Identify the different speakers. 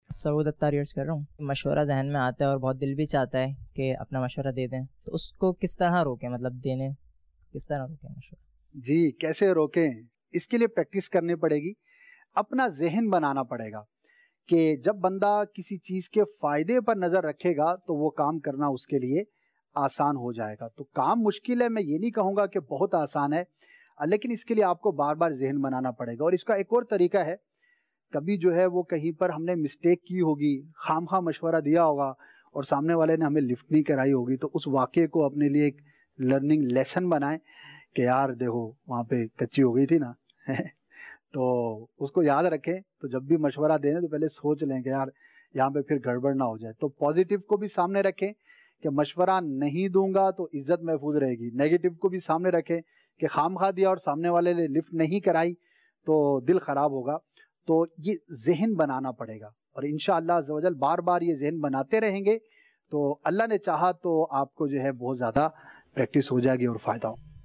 Speaker 1: 17 years कर रहा हूँ। मशवरा जहन में आता है और बहुत दिल भी चाहता है कि अपना मशवरा दे दें, तो उसको किस तरह रोकें, मतलब देने किस तरह रोकें मशवरा?
Speaker 2: जी, कैसे रोकें, इसके लिए प्रैक्टिस करनी पड़ेगी, अपना जहन बनाना पड़ेगा कि जब बंदा किसी चीज के फायदे पर नजर रखेगा तो वो काम करना उसके लिए आसान हो जाएगा। तो काम मुश्किल है, मैं ये नहीं कहूँगा कि बहुत आसान है, लेकिन इसके लिए आपको बार बार जहन बनाना पड़ेगा। और इसका एक और तरीका है, कभी जो है वो कहीं पर हमने मिस्टेक की होगी, खामखा मशवरा दिया होगा और सामने वाले ने हमें लिफ्ट नहीं कराई होगी, तो उस वाक़े को अपने लिए एक लर्निंग लेसन बनाएं कि यार देखो वहाँ पे कच्ची हो गई थी ना तो उसको याद रखें। तो जब भी मशवरा दें तो पहले सोच लें कि यार यहाँ पे फिर गड़बड़ ना हो जाए। तो पॉजिटिव को भी सामने रखें कि मशवरा नहीं दूंगा तो इज्जत महफूज रहेगी, नेगेटिव को भी सामने रखें कि खामखा दिया और सामने वाले ने लिफ्ट नहीं कराई तो दिल खराब होगा। तो ये जहन बनाना पड़ेगा और इंशाअल्लाह अज़्ज़ व जल बार बार ये जहन बनाते रहेंगे तो अल्लाह ने चाहा तो आपको जो है बहुत ज़्यादा प्रैक्टिस हो जाएगी और फ़ायदा हो।